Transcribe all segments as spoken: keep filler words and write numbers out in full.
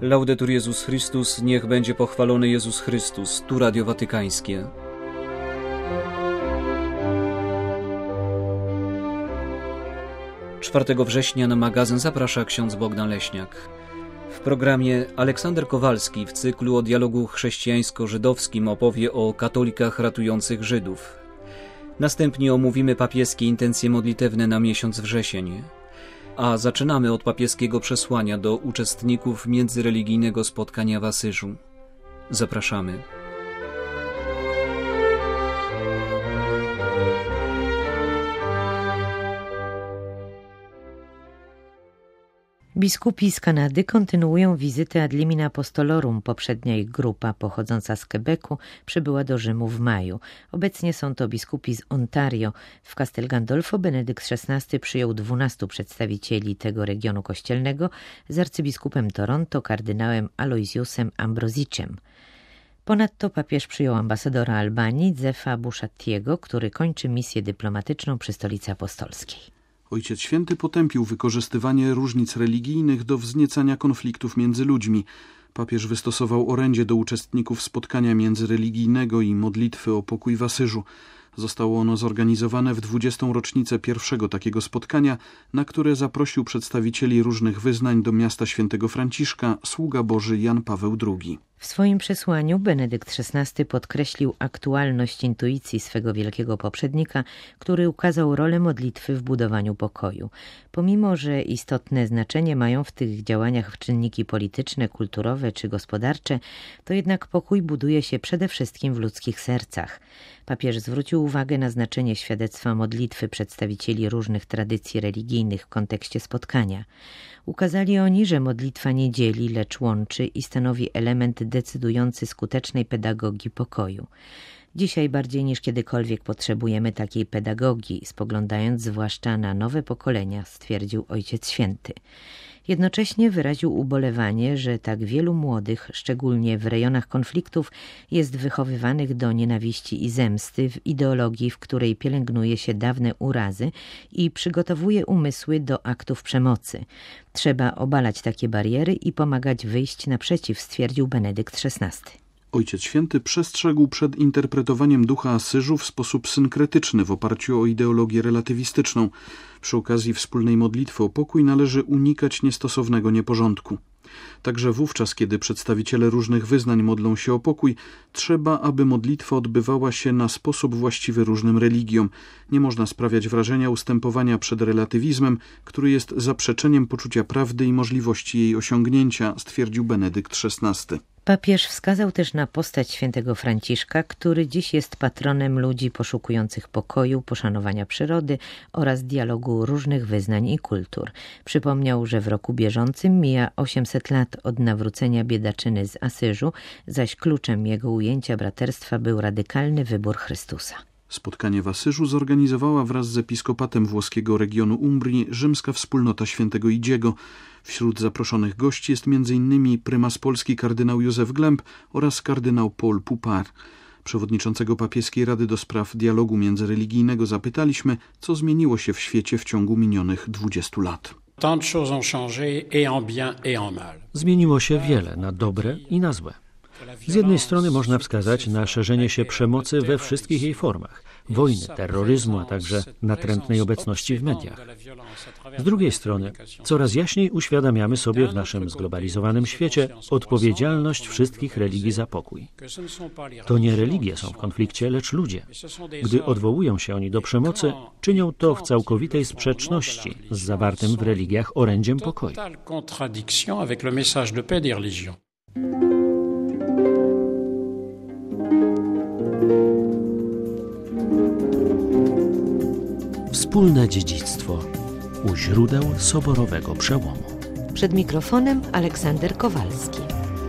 Laudetur Jezus Chrystus, niech będzie pochwalony Jezus Chrystus, tu Radio Watykańskie. czwartego września na magazyn zaprasza ksiądz Bogdan Leśniak. W programie Aleksander Kowalski w cyklu o dialogu chrześcijańsko-żydowskim opowie o katolikach ratujących Żydów. Następnie omówimy papieskie intencje modlitewne na miesiąc wrzesień. A zaczynamy od papieskiego przesłania do uczestników międzyreligijnego spotkania w Asyżu. Zapraszamy. Biskupi z Kanady kontynuują wizytę Ad Limina Apostolorum. Poprzednia ich grupa, pochodząca z Quebecu, przybyła do Rzymu w maju. Obecnie są to biskupi z Ontario. W Castel Gandolfo Benedykt szesnasty przyjął dwunastu przedstawicieli tego regionu kościelnego z arcybiskupem Toronto, kardynałem Aloysiusem Ambroziciem. Ponadto papież przyjął ambasadora Albanii, Zefa Bushattiego, który kończy misję dyplomatyczną przy Stolicy Apostolskiej. Ojciec Święty potępił wykorzystywanie różnic religijnych do wzniecania konfliktów między ludźmi. Papież wystosował orędzie do uczestników spotkania międzyreligijnego i modlitwy o pokój w Asyżu. Zostało ono zorganizowane w dwudziestą rocznicę pierwszego takiego spotkania, na które zaprosił przedstawicieli różnych wyznań do miasta świętego Franciszka sługa Boży Jan Paweł drugi. W swoim przesłaniu Benedykt szesnasty podkreślił aktualność intuicji swego wielkiego poprzednika, który ukazał rolę modlitwy w budowaniu pokoju. Pomimo że istotne znaczenie mają w tych działaniach czynniki polityczne, kulturowe czy gospodarcze, to jednak pokój buduje się przede wszystkim w ludzkich sercach. Papież zwrócił uwagę na znaczenie świadectwa modlitwy przedstawicieli różnych tradycji religijnych w kontekście spotkania. Ukazali oni, że modlitwa nie dzieli, lecz łączy i stanowi element decydujący skutecznej pedagogii pokoju. Dzisiaj bardziej niż kiedykolwiek potrzebujemy takiej pedagogii, spoglądając zwłaszcza na nowe pokolenia, stwierdził Ojciec Święty. Jednocześnie wyraził ubolewanie, że tak wielu młodych, szczególnie w rejonach konfliktów, jest wychowywanych do nienawiści i zemsty w ideologii, w której pielęgnuje się dawne urazy i przygotowuje umysły do aktów przemocy. Trzeba obalać takie bariery i pomagać wyjść naprzeciw, stwierdził Benedykt szesnasty. Ojciec Święty przestrzegł przed interpretowaniem ducha Asyżu w sposób synkretyczny w oparciu o ideologię relatywistyczną. Przy okazji wspólnej modlitwy o pokój należy unikać niestosownego nieporządku. Także wówczas, kiedy przedstawiciele różnych wyznań modlą się o pokój, trzeba, aby modlitwa odbywała się na sposób właściwy różnym religiom. Nie można sprawiać wrażenia ustępowania przed relatywizmem, który jest zaprzeczeniem poczucia prawdy i możliwości jej osiągnięcia, stwierdził Benedykt szesnasty. Papież wskazał też na postać świętego Franciszka, który dziś jest patronem ludzi poszukujących pokoju, poszanowania przyrody oraz dialogu różnych wyznań i kultur. Przypomniał, że w roku bieżącym mija osiemset lat od nawrócenia biedaczyny z Asyżu, zaś kluczem jego ujęcia braterstwa był radykalny wybór Chrystusa. Spotkanie w Asyżu zorganizowała wraz z episkopatem włoskiego regionu Umbrii rzymska wspólnota świętego Idziego. Wśród zaproszonych gości jest między innymi prymas Polski kardynał Józef Glemp oraz kardynał Paul Poupart. Przewodniczącego papieskiej Rady do spraw dialogu międzyreligijnego zapytaliśmy, co zmieniło się w świecie w ciągu minionych dwudziestu lat. Zmieniło się wiele na dobre i na złe. Z jednej strony można wskazać na szerzenie się przemocy we wszystkich jej formach, wojny, terroryzmu, a także natrętnej obecności w mediach. Z drugiej strony coraz jaśniej uświadamiamy sobie w naszym zglobalizowanym świecie odpowiedzialność wszystkich religii za pokój. To nie religie są w konflikcie, lecz ludzie. Gdy odwołują się oni do przemocy, czynią to w całkowitej sprzeczności z zawartym w religiach orędziem pokoju. Wspólne dziedzictwo u źródeł soborowego przełomu. Przed mikrofonem Aleksander Kowalski.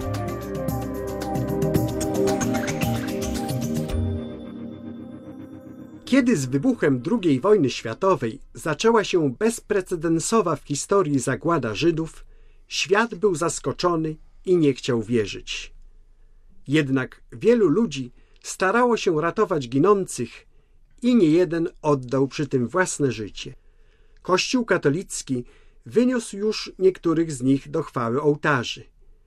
Kiedy z wybuchem drugiej wojny światowej zaczęła się bezprecedensowa w historii zagłada Żydów, świat był zaskoczony i nie chciał wierzyć. Jednak wielu ludzi starało się ratować ginących i niejeden oddał przy tym własne życie. Kościół katolicki wyniósł już niektórych z nich do chwały ołtarzy.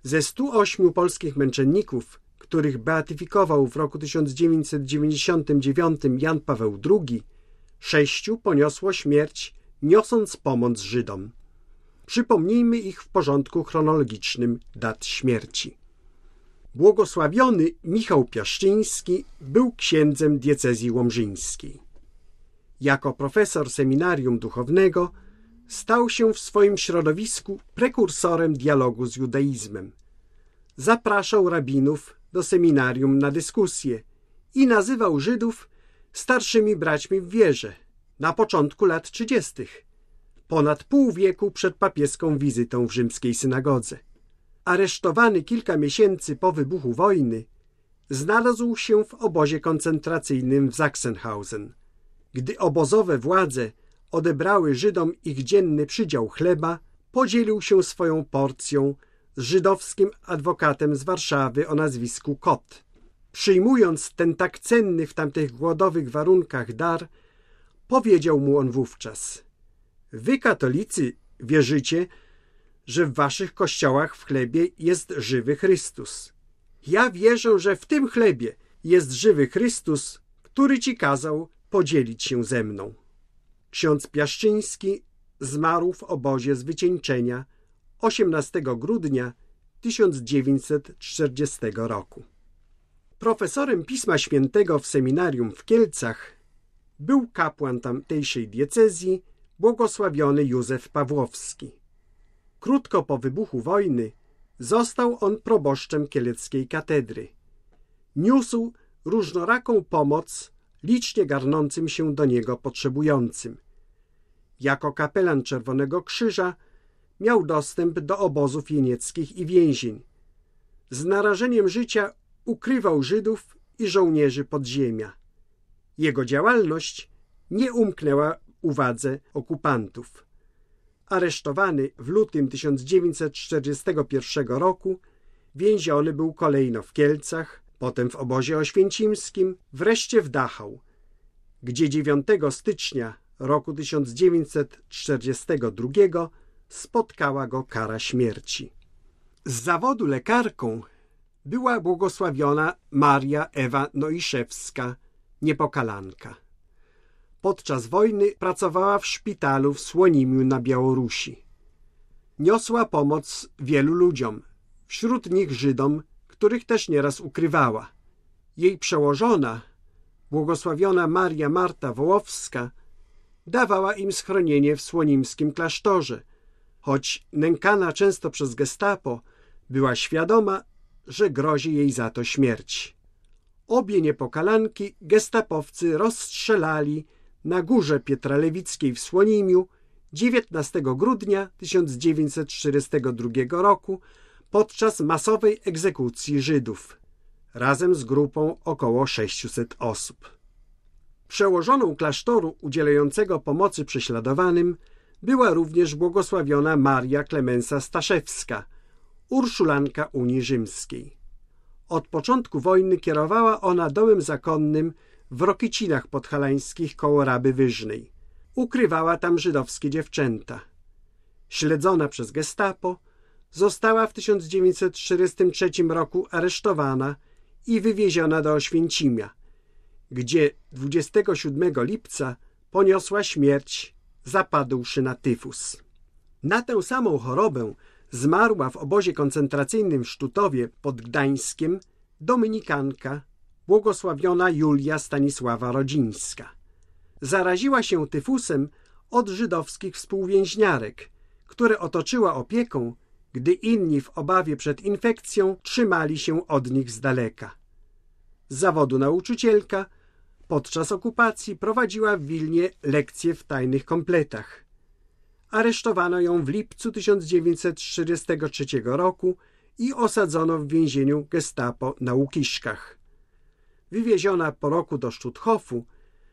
Ze stu ośmiu polskich męczenników, których beatyfikował w roku tysiąc dziewięćset dziewięćdziesiątym dziewiątym Jan Paweł drugi, sześciu poniosło śmierć, niosąc pomoc Żydom. Przypomnijmy ich w porządku chronologicznym dat śmierci. Błogosławiony Michał Piaszczyński był księdzem diecezji łomżyńskiej. Jako profesor seminarium duchownego stał się w swoim środowisku prekursorem dialogu z judaizmem. Zapraszał rabinów do seminarium na dyskusje i nazywał Żydów starszymi braćmi w wierze na początku lat trzydziestych, ponad pół wieku przed papieską wizytą w rzymskiej synagodze. Aresztowany kilka miesięcy po wybuchu wojny, znalazł się w obozie koncentracyjnym w Sachsenhausen. Gdy obozowe władze odebrały Żydom ich dzienny przydział chleba, podzielił się swoją porcją z żydowskim adwokatem z Warszawy o nazwisku Kot. Przyjmując ten tak cenny w tamtych głodowych warunkach dar, powiedział mu on wówczas: wy, katolicy, wierzycie, że w waszych kościołach w chlebie jest żywy Chrystus. Ja wierzę, że w tym chlebie jest żywy Chrystus, który ci kazał podzielić się ze mną. Ksiądz Piaszczyński zmarł w obozie Zwycieńczenia osiemnastego grudnia tysiąc dziewięćset czterdziestego roku. Profesorem Pisma Świętego w seminarium w Kielcach był kapłan tamtejszej diecezji błogosławiony Józef Pawłowski. Krótko po wybuchu wojny został on proboszczem kieleckiej katedry. Niósł różnoraką pomoc licznie garnącym się do niego potrzebującym. Jako kapelan Czerwonego Krzyża miał dostęp do obozów jenieckich i więzień. Z narażeniem życia ukrywał Żydów i żołnierzy podziemia. Jego działalność nie umknęła uwadze okupantów. Aresztowany w lutym tysiąc dziewięćset czterdziestego pierwszego roku, więziony był kolejno w Kielcach, potem w obozie oświęcimskim, wreszcie w Dachau, gdzie dziewiątego stycznia roku tysiąc dziewięćset czterdziestego drugiego spotkała go kara śmierci. Z zawodu lekarką była błogosławiona Maria Ewa Noiszewska, niepokalanka. Podczas wojny pracowała w szpitalu w Słonimiu na Białorusi. Niosła pomoc wielu ludziom, wśród nich Żydom, których też nieraz ukrywała. Jej przełożona, błogosławiona Maria Marta Wołowska, dawała im schronienie w słonimskim klasztorze, choć nękana często przez gestapo, była świadoma, że grozi jej za to śmierć. Obie niepokalanki gestapowcy rozstrzelali na Górze Pietralewickiej w Słonimiu dziewiętnastego grudnia tysiąc dziewięćset czterdziestego drugiego roku podczas masowej egzekucji Żydów, razem z grupą około sześciuset osób. Przełożoną klasztoru udzielającego pomocy prześladowanym była również błogosławiona Maria Klemensa Staszewska, urszulanka Unii Rzymskiej. Od początku wojny kierowała ona domem zakonnym w Rokycinach Podhalańskich koło Raby Wyżnej. Ukrywała tam żydowskie dziewczęta. Śledzona przez gestapo, została w tysiąc dziewięćset czterdziestym trzecim roku aresztowana i wywieziona do Oświęcimia, gdzie dwudziestego siódmego lipca poniosła śmierć, zapadłszy na tyfus. Na tę samą chorobę zmarła w obozie koncentracyjnym w Sztutowie pod Gdańskiem dominikanka błogosławiona Julia Stanisława Rodzińska. Zaraziła się tyfusem od żydowskich współwięźniarek, które otoczyła opieką, gdy inni w obawie przed infekcją trzymali się od nich z daleka. Z zawodu nauczycielka podczas okupacji prowadziła w Wilnie lekcje w tajnych kompletach. Aresztowano ją w lipcu tysiąc dziewięćset czterdziestego trzeciego roku i osadzono w więzieniu gestapo na Łukiszkach. Wywieziona po roku do Stutthofu,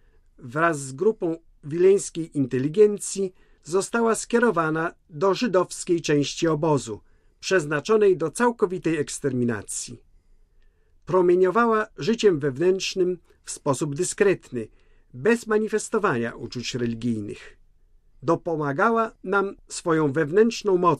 wraz z grupą wileńskiej inteligencji została skierowana do żydowskiej części obozu, przeznaczonej do całkowitej eksterminacji. Promieniowała życiem wewnętrznym w sposób dyskretny, bez manifestowania uczuć religijnych. Dopomagała nam swoją wewnętrzną mocą,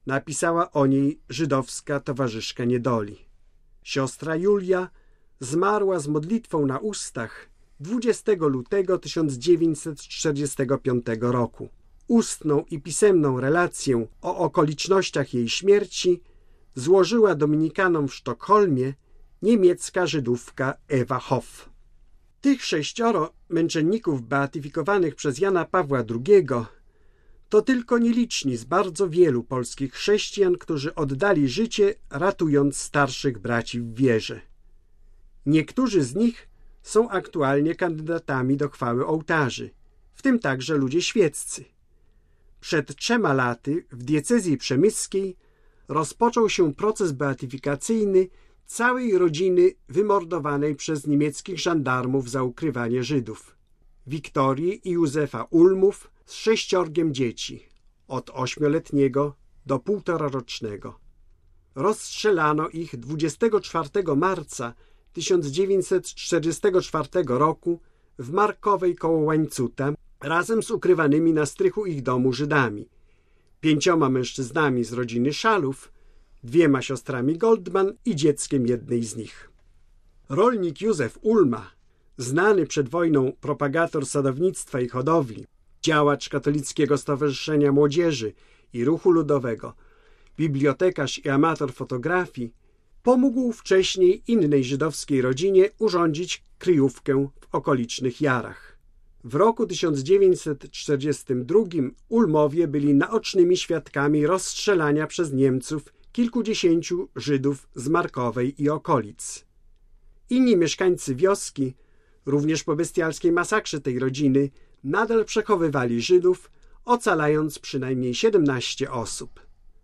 napisała o niej żydowska towarzyszka niedoli. Siostra Julia zmarła z modlitwą na ustach dwudziestego lutego tysiąc dziewięćset czterdziestego piątego roku. Ustną i pisemną relację o okolicznościach jej śmierci złożyła dominikanom w Sztokholmie niemiecka Żydówka Ewa Hoff. Tych sześcioro męczenników beatyfikowanych przez Jana Pawła drugiego to tylko nieliczni z bardzo wielu polskich chrześcijan, którzy oddali życie, ratując starszych braci w wierze. Niektórzy z nich są aktualnie kandydatami do chwały ołtarzy, w tym także ludzie świeccy. Przed trzema laty w diecezji przemyskiej rozpoczął się proces beatyfikacyjny całej rodziny wymordowanej przez niemieckich żandarmów za ukrywanie Żydów. Wiktorii i Józefa Ulmów z sześciorgiem dzieci, od ośmioletniego do półtorarocznego. Rozstrzelano ich dwudziestego czwartego marca tysiąc dziewięćset czterdziestego czwartego roku w Markowej koło Łańcuta razem z ukrywanymi na strychu ich domu Żydami, pięcioma mężczyznami z rodziny Szalów, dwiema siostrami Goldman i dzieckiem jednej z nich. Rolnik Józef Ulma, znany przed wojną propagator sadownictwa i hodowli, działacz Katolickiego Stowarzyszenia Młodzieży i Ruchu Ludowego, bibliotekarz i amator fotografii, pomógł wcześniej innej żydowskiej rodzinie urządzić kryjówkę w okolicznych Jarach. W roku tysiąc dziewięćset czterdziestym drugim Ulmowie byli naocznymi świadkami rozstrzelania przez Niemców kilkudziesięciu Żydów z Markowej i okolic. Inni mieszkańcy wioski, również po bestialskiej masakrze tej rodziny, nadal przechowywali Żydów, ocalając przynajmniej siedemnaście osób.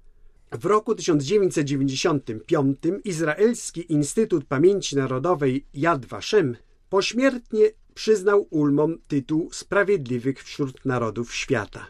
W roku tysiąc dziewięćset dziewięćdziesiątym piątym Izraelski Instytut Pamięci Narodowej Yad Vashem pośmiertnie przyznał Ulmom tytuł Sprawiedliwych wśród Narodów Świata.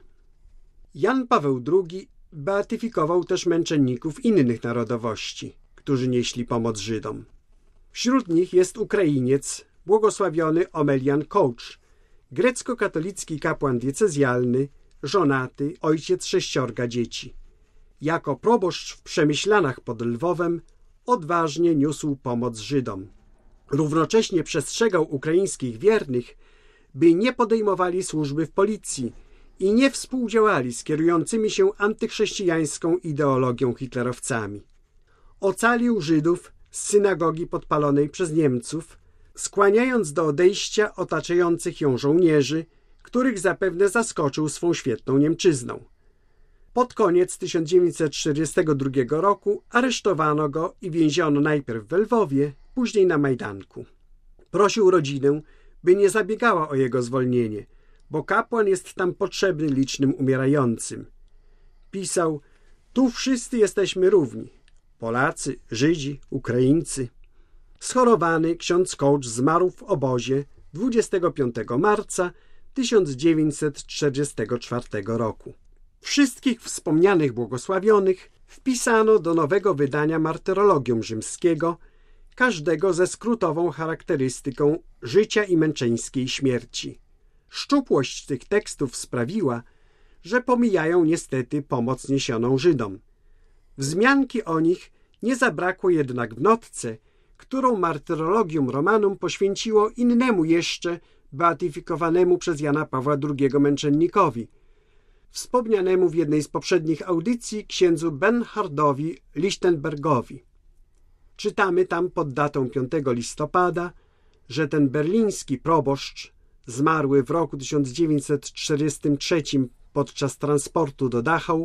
Jan Paweł drugi beatyfikował też męczenników innych narodowości, którzy nieśli pomoc Żydom. Wśród nich jest Ukrainiec, błogosławiony Omelian Kołcz, grecko-katolicki kapłan diecezjalny, żonaty, ojciec sześciorga dzieci. Jako proboszcz w Przemyślanach pod Lwowem odważnie niósł pomoc Żydom. Równocześnie przestrzegał ukraińskich wiernych, by nie podejmowali służby w policji i nie współdziałali z kierującymi się antychrześcijańską ideologią hitlerowcami. Ocalił Żydów z synagogi podpalonej przez Niemców, skłaniając do odejścia otaczających ją żołnierzy, których zapewne zaskoczył swą świetną niemczyzną. Pod koniec tysiąc dziewięćset czterdziestego drugiego roku aresztowano go i więziono najpierw w Lwowie, później na Majdanku. Prosił rodzinę, by nie zabiegała o jego zwolnienie, bo kapłan jest tam potrzebny licznym umierającym. Pisał: tu wszyscy jesteśmy równi. Polacy, Żydzi, Ukraińcy. Schorowany ksiądz Kołcz zmarł w obozie dwudziestego piątego marca tysiąc dziewięćset czterdziestego czwartego roku. Wszystkich wspomnianych błogosławionych wpisano do nowego wydania Martyrologium Rzymskiego, każdego ze skrótową charakterystyką życia i męczeńskiej śmierci. Szczupłość tych tekstów sprawiła, że pomijają niestety pomoc niesioną Żydom. Wzmianki o nich nie zabrakło jednak w notce, którą Martyrologium Romanum poświęciło innemu jeszcze beatyfikowanemu przez Jana Pawła drugiego męczennikowi, wspomnianemu w jednej z poprzednich audycji księdzu Bernhardowi Lichtenbergowi. Czytamy tam pod datą piątego listopada, że ten berliński proboszcz, zmarły w roku tysiąc dziewięćset czterdziestym trzecim podczas transportu do Dachau,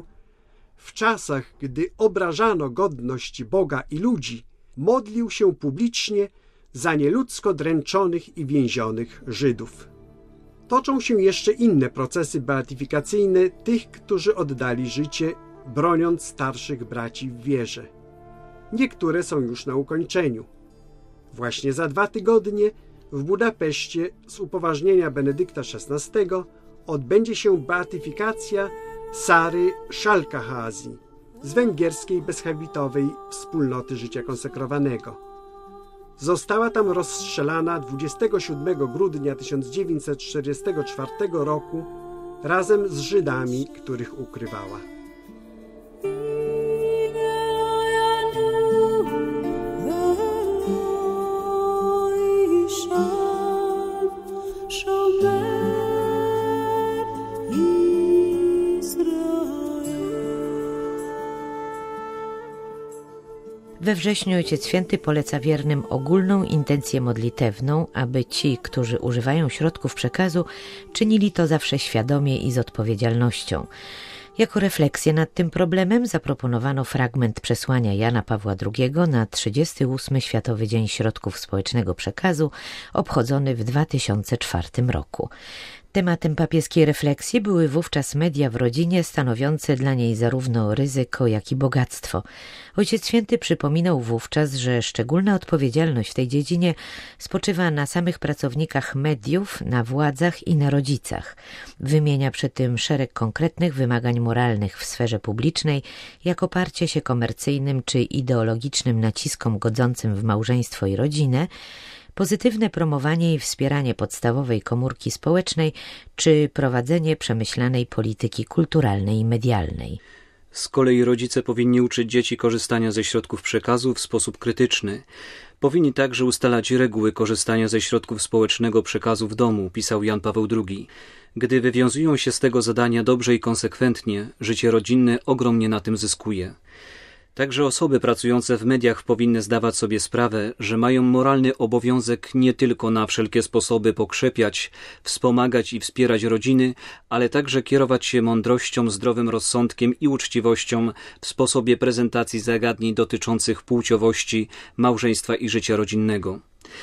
w czasach, gdy obrażano godność Boga i ludzi, modlił się publicznie za nieludzko dręczonych i więzionych Żydów. Toczą się jeszcze inne procesy beatyfikacyjne tych, którzy oddali życie, broniąc starszych braci w wierze. Niektóre są już na ukończeniu. Właśnie za dwa tygodnie w Budapeszcie z upoważnienia Benedykta szesnastego odbędzie się beatyfikacja Sary Szalkahazi z węgierskiej bezhabitowej wspólnoty życia konsekrowanego. Została tam rozstrzelana dwudziestego siódmego grudnia tysiąc dziewięćset czterdziestego czwartego roku razem z Żydami, których ukrywała. We wrześniu Ojciec Święty poleca wiernym ogólną intencję modlitewną, aby ci, którzy używają środków przekazu, czynili to zawsze świadomie i z odpowiedzialnością. Jako refleksję nad tym problemem zaproponowano fragment przesłania Jana Pawła drugiego na trzydziesty ósmy Światowy Dzień Środków Społecznego Przekazu, obchodzony w dwa tysiące czwartym roku. Tematem papieskiej refleksji były wówczas media w rodzinie, stanowiące dla niej zarówno ryzyko, jak i bogactwo. Ojciec Święty przypominał wówczas, że szczególna odpowiedzialność w tej dziedzinie spoczywa na samych pracownikach mediów, na władzach i na rodzicach. Wymienia przy tym szereg konkretnych wymagań moralnych w sferze publicznej, jak oparcie się komercyjnym czy ideologicznym naciskom godzącym w małżeństwo i rodzinę, pozytywne promowanie i wspieranie podstawowej komórki społecznej czy prowadzenie przemyślanej polityki kulturalnej i medialnej. Z kolei rodzice powinni uczyć dzieci korzystania ze środków przekazu w sposób krytyczny. Powinni także ustalać reguły korzystania ze środków społecznego przekazu w domu, pisał Jan Paweł drugi. Gdy wywiązują się z tego zadania dobrze i konsekwentnie, życie rodzinne ogromnie na tym zyskuje. Także osoby pracujące w mediach powinny zdawać sobie sprawę, że mają moralny obowiązek nie tylko na wszelkie sposoby pokrzepiać, wspomagać i wspierać rodziny, ale także kierować się mądrością, zdrowym rozsądkiem i uczciwością w sposobie prezentacji zagadnień dotyczących płciowości, małżeństwa i życia rodzinnego.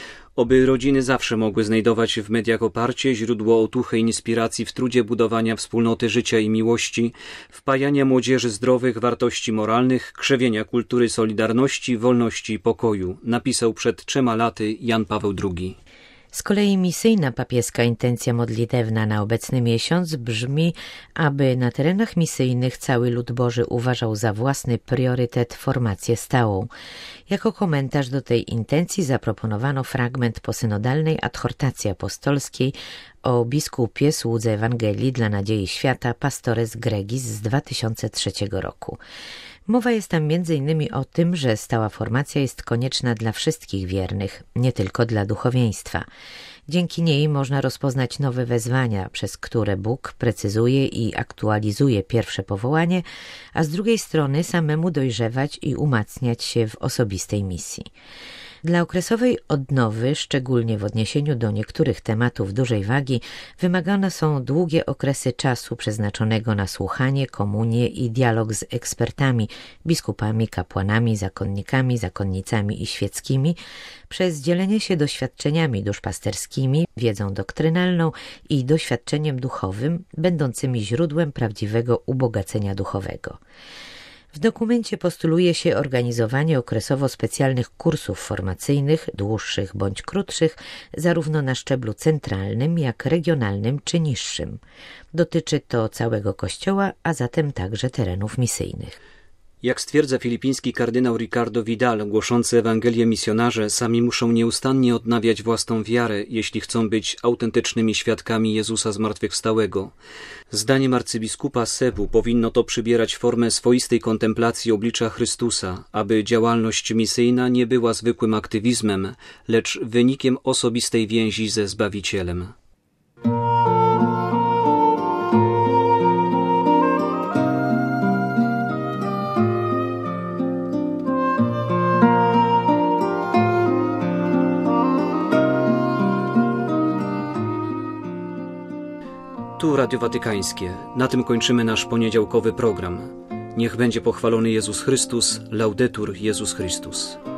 Oby rodziny zawsze mogły znajdować w mediach oparcie, źródło otuchy i inspiracji w trudzie budowania wspólnoty życia i miłości, wpajania młodzieży zdrowych wartości moralnych, krzewienia kultury solidarności, wolności i pokoju, napisał przed trzema laty Jan Paweł drugi. Z kolei misyjna papieska intencja modlitewna na obecny miesiąc brzmi, aby na terenach misyjnych cały lud Boży uważał za własny priorytet formację stałą. Jako komentarz do tej intencji zaproponowano fragment posynodalnej adhortacji apostolskiej o biskupie, słudze Ewangelii dla nadziei świata, Pastores Gregis z dwa tysiące trzeciego roku. Mowa jest tam między innymi o tym, że stała formacja jest konieczna dla wszystkich wiernych, nie tylko dla duchowieństwa. Dzięki niej można rozpoznać nowe wezwania, przez które Bóg precyzuje i aktualizuje pierwsze powołanie, a z drugiej strony samemu dojrzewać i umacniać się w osobistej misji. Dla okresowej odnowy, szczególnie w odniesieniu do niektórych tematów dużej wagi, wymagane są długie okresy czasu przeznaczonego na słuchanie, komunię i dialog z ekspertami, biskupami, kapłanami, zakonnikami, zakonnicami i świeckimi, przez dzielenie się doświadczeniami duszpasterskimi, wiedzą doktrynalną i doświadczeniem duchowym, będącymi źródłem prawdziwego ubogacenia duchowego. W dokumencie postuluje się organizowanie okresowo specjalnych kursów formacyjnych, dłuższych bądź krótszych, zarówno na szczeblu centralnym, jak regionalnym czy niższym. Dotyczy to całego Kościoła, a zatem także terenów misyjnych. Jak stwierdza filipiński kardynał Ricardo Vidal, głoszący Ewangelię misjonarze sami muszą nieustannie odnawiać własną wiarę, jeśli chcą być autentycznymi świadkami Jezusa zmartwychwstałego. Zdaniem arcybiskupa Cebu powinno to przybierać formę swoistej kontemplacji oblicza Chrystusa, aby działalność misyjna nie była zwykłym aktywizmem, lecz wynikiem osobistej więzi ze Zbawicielem. Tu Radio Watykańskie. Na tym kończymy nasz poniedziałkowy program. Niech będzie pochwalony Jezus Chrystus, Laudetur Jezus Chrystus.